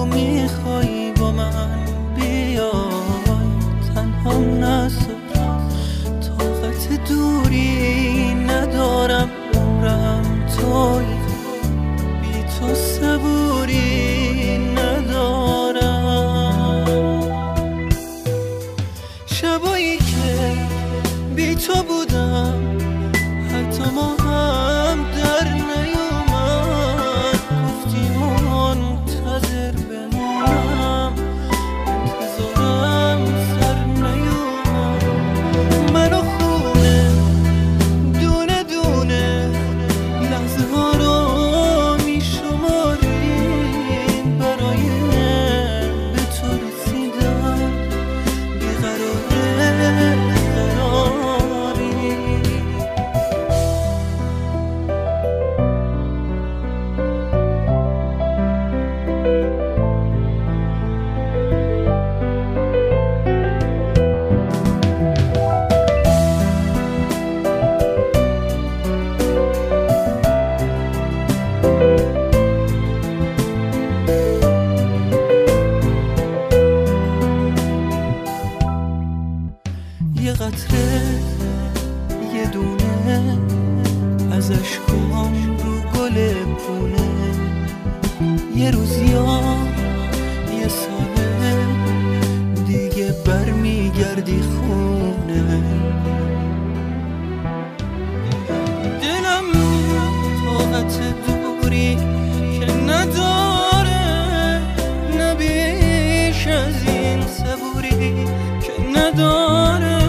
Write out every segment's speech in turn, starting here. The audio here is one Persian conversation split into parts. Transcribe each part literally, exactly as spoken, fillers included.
میخوای با من بیای تنها نذار، طاقت دوری ندارم، عمرم توی، بی تو صبوری ندارم. شبایی که بی تو بودم حتی ما هم در نیومد، گفتی منتظر بمونم، انتظارم سر نیومد. منو خونه دونه دونه لحظه ها رو میشماریم برای به تو رسیدن، بیقراره قراری. یه قطره یه دونه از اشکام رو گل پونه، یه روز یا یه ساله دیگه برمیگردی خونه. دلم طاقت دوری که نداره، نه بیش از این صبوری که نداره،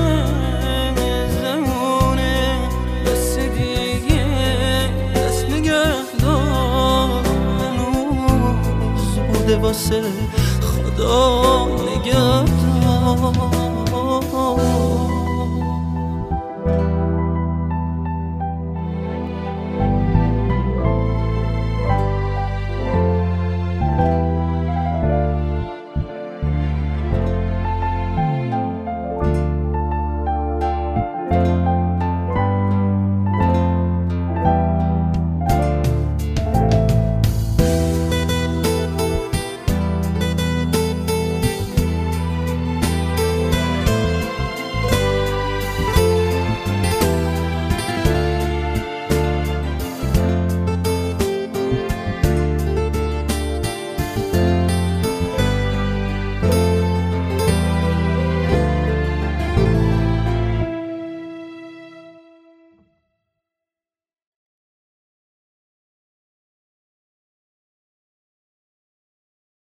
زمونه دست دیگه دست نگه دار، هنوز بوده واسه خدا نگه دار.